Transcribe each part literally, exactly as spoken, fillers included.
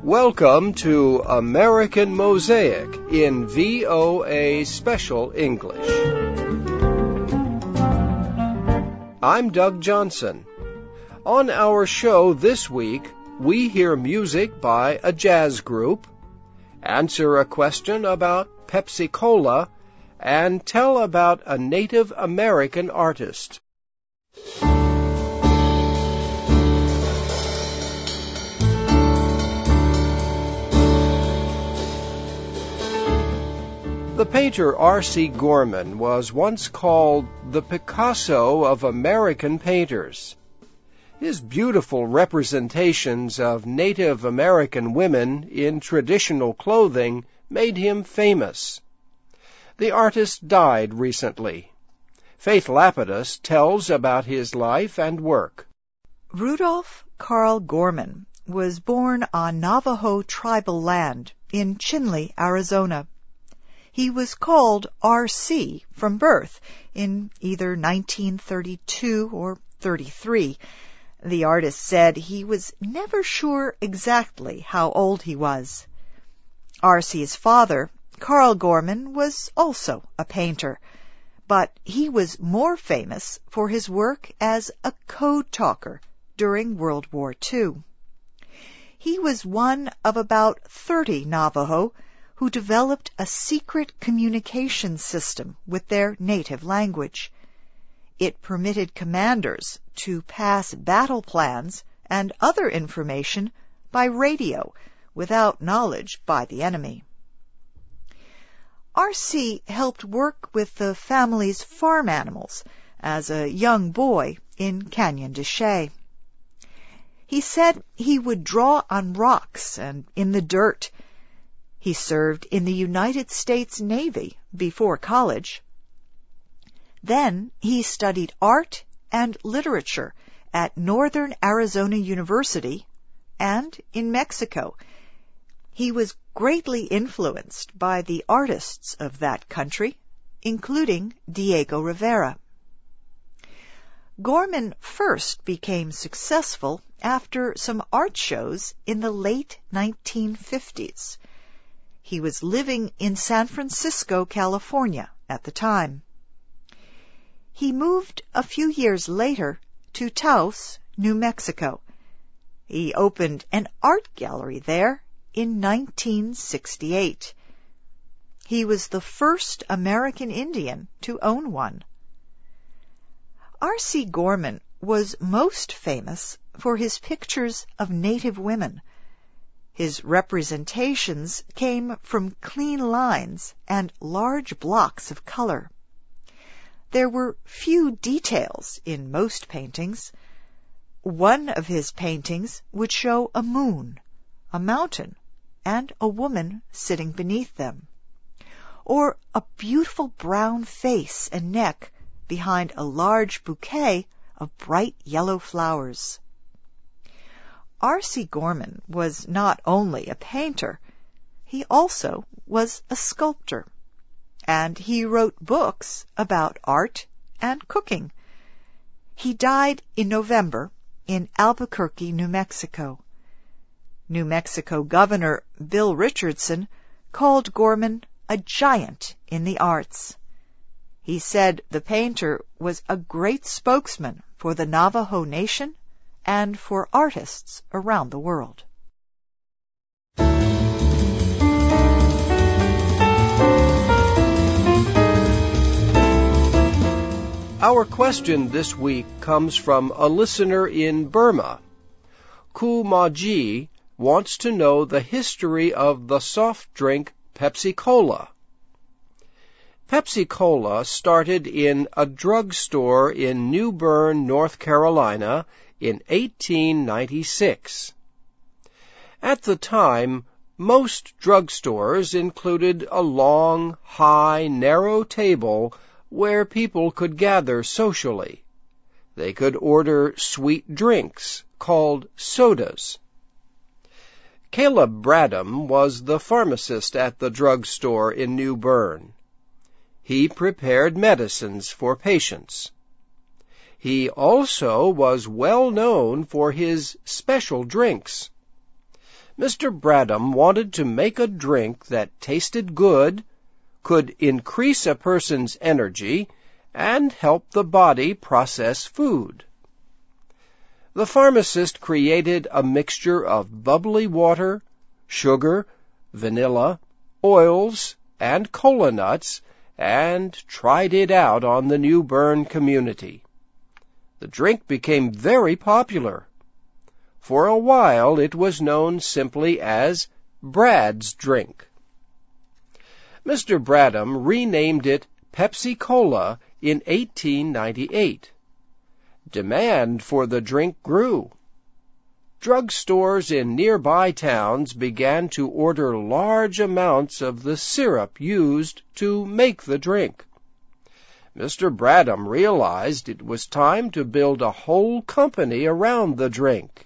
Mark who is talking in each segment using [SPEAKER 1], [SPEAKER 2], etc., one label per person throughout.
[SPEAKER 1] Welcome to American Mosaic in V O A Special English. I'm Doug Johnson. On our show this week, we hear music by a jazz group, answer a question about Pepsi-Cola, and tell about a Native American artist. The painter R C Gorman was once called the Picasso of American painters. His beautiful representations of Native American women in traditional clothing made him famous. The artist died recently. Faith Lapidus tells about his life and work.
[SPEAKER 2] Rudolph Carl Gorman was born on Navajo tribal land in Chinle, Arizona. He was called R C from birth in either nineteen thirty-two or thirty-three. The artist said he was never sure exactly how old he was. R C's father, Carl Gorman, was also a painter, but he was more famous for his work as a code talker during World War Two. He was one of about thirty Navajo who developed a secret communication system with their native language. It permitted commanders to pass battle plans and other information by radio without knowledge by the enemy. R C helped work with the family's farm animals as a young boy in Canyon de Chelly. He said he would draw on rocks and in the dirt. He served in the United States Navy before college. Then he studied art and literature at Northern Arizona University and in Mexico. He was greatly influenced by the artists of that country, including Diego Rivera. Gorman first became successful after some art shows in the late nineteen fifties. He was living in San Francisco, California at the time. He moved a few years later to Taos, New Mexico. He opened an art gallery there in nineteen sixty-eight. He was the first American Indian to own one. R C Gorman was most famous for his pictures of Native women. His representations came from clean lines and large blocks of color. There were few details in most paintings. One of his paintings would show a moon, a mountain, and a woman sitting beneath them, or a beautiful brown face and neck behind a large bouquet of bright yellow flowers. R C Gorman was not only a painter, he also was a sculptor, and he wrote books about art and cooking. He died in November in Albuquerque, New Mexico. New Mexico Governor Bill Richardson called Gorman a giant in the arts. He said the painter was a great spokesman for the Navajo Nation and for artists around the world.
[SPEAKER 1] Our question this week comes from a listener in Burma. Ku Maji wants to know the history of the soft drink Pepsi-Cola. Pepsi-Cola started in a drugstore in New Bern, North Carolina, in eighteen ninety-six. At the time, most drugstores included a long, high, narrow table where people could gather socially. They could order sweet drinks called sodas. Caleb Bradham was the pharmacist at the drugstore in New Bern. He prepared medicines for patients. He also was well known for his special drinks. Mister Bradham wanted to make a drink that tasted good, could increase a person's energy, and help the body process food. The pharmacist created a mixture of bubbly water, sugar, vanilla, oils, and cola nuts, and tried it out on the New Bern community. The drink became very popular. For a while it was known simply as Brad's drink. Mister Bradham renamed it Pepsi-Cola in eighteen ninety-eight. Demand for the drink grew. Drugstores in nearby towns began to order large amounts of the syrup used to make the drink. Mister Bradham realized it was time to build a whole company around the drink.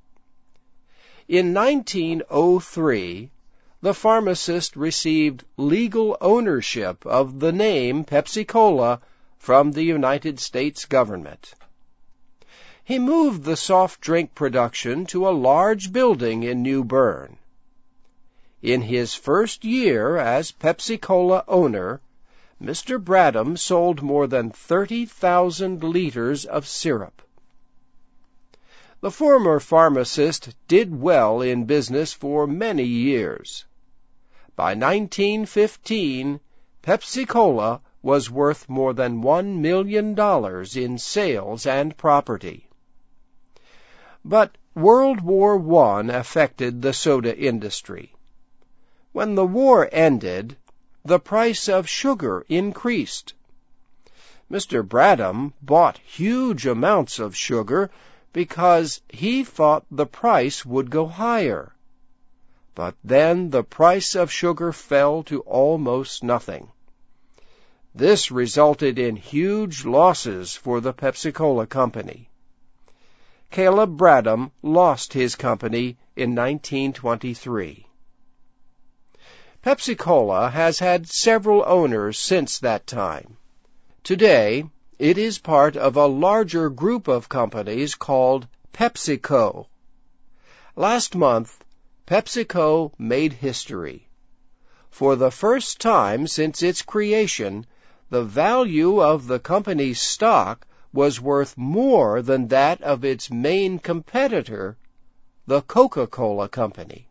[SPEAKER 1] In nineteen oh three, the pharmacist received legal ownership of the name Pepsi-Cola from the United States government. He moved the soft drink production to a large building in New Bern. In his first year as Pepsi-Cola owner, Mister Bradham sold more than thirty thousand liters of syrup. The former pharmacist did well in business for many years. By nineteen fifteen, Pepsi-Cola was worth more than one million dollars in sales and property. But World War One affected the soda industry. When the war ended, the price of sugar increased. Mister Bradham bought huge amounts of sugar because he thought the price would go higher. But then the price of sugar fell to almost nothing. This resulted in huge losses for the Pepsi-Cola company. Caleb Bradham lost his company in nineteen twenty-three. Pepsi-Cola has had several owners since that time. Today, it is part of a larger group of companies called PepsiCo. Last month, PepsiCo made history. For the first time since its creation, the value of the company's stock was worth more than that of its main competitor, the Coca-Cola Company.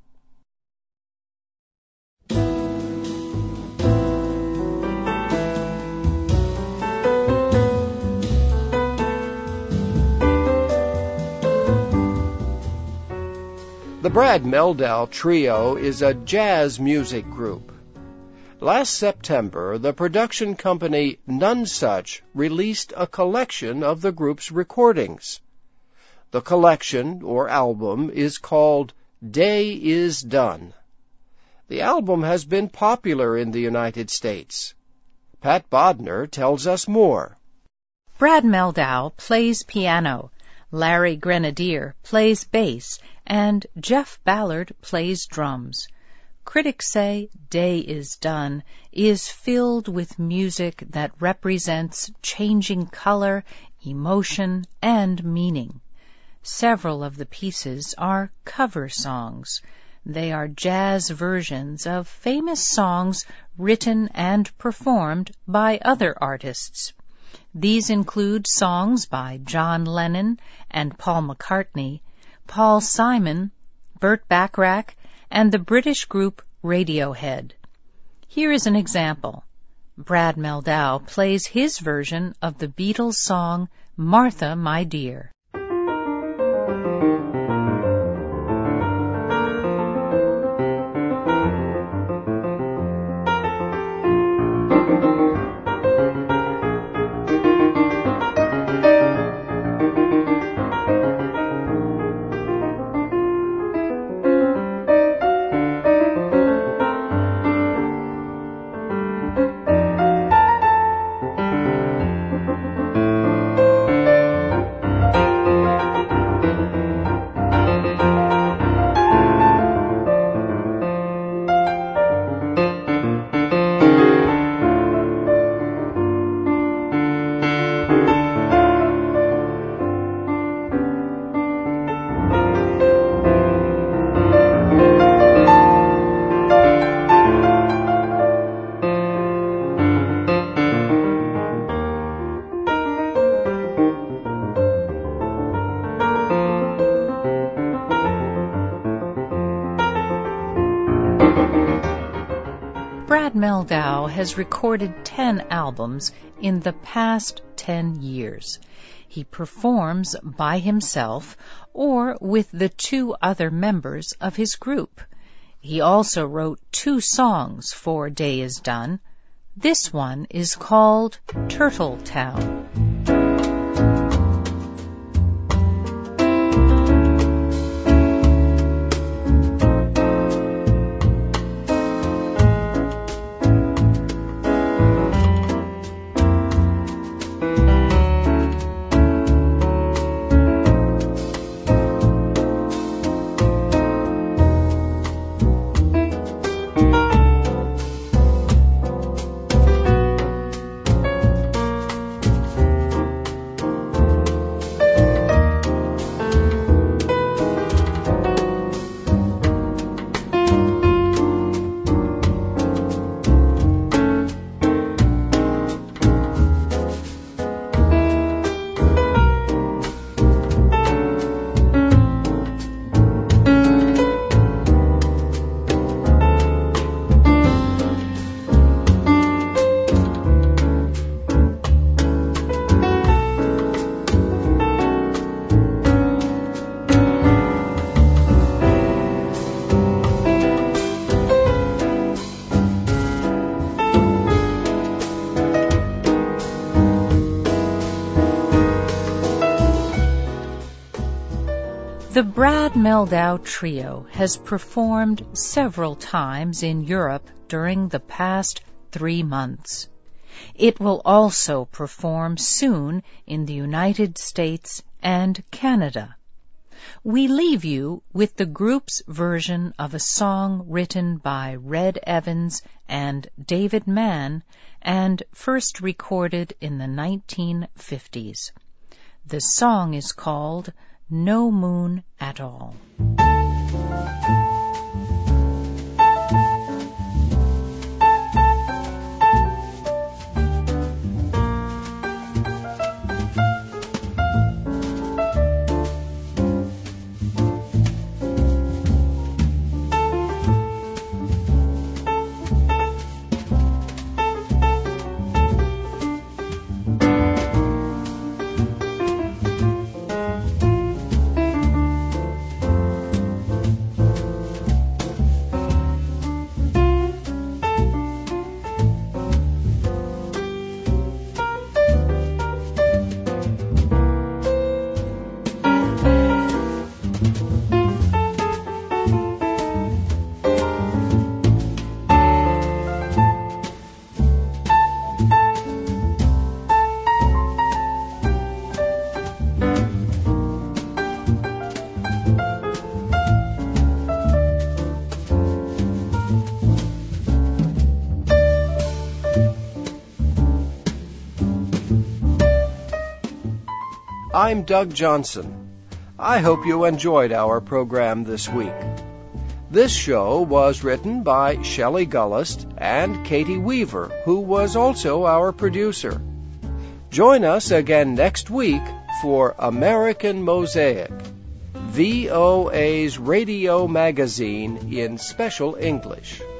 [SPEAKER 1] The Brad Mehldau Trio is a jazz music group. Last September, the production company Nonesuch released a collection of the group's recordings. The collection, or album, is called Day Is Done. The album has been popular in the United States. Pat Bodner tells us more.
[SPEAKER 3] Brad Mehldau plays piano, Larry Grenadier plays bass, and Jeff Ballard plays drums. Critics say Day Is Done is filled with music that represents changing color, emotion, and meaning. Several of the pieces are cover songs. They are jazz versions of famous songs written and performed by other artists. These include songs by John Lennon and Paul McCartney, Paul Simon, Burt Bacharach, and the British group Radiohead. Here is an example. Brad Mehldau plays his version of the Beatles song Martha, My Dear. Meldau has recorded ten albums in the past ten years. He performs by himself or with the two other members of his group. He also wrote two songs for Day Is Done. This one is called Turtle Town. The Brad Meldau Trio has performed several times in Europe during the past three months. It will also perform soon in the United States and Canada. We leave you with the group's version of a song written by Red Evans and David Mann and first recorded in the nineteen fifties. The song is called No Moon at All.
[SPEAKER 1] I'm Doug Johnson. I hope you enjoyed our program this week. This show was written by Shelley Gullist and Katie Weaver, who was also our producer. Join us again next week for American Mosaic, V O A's radio magazine in special English.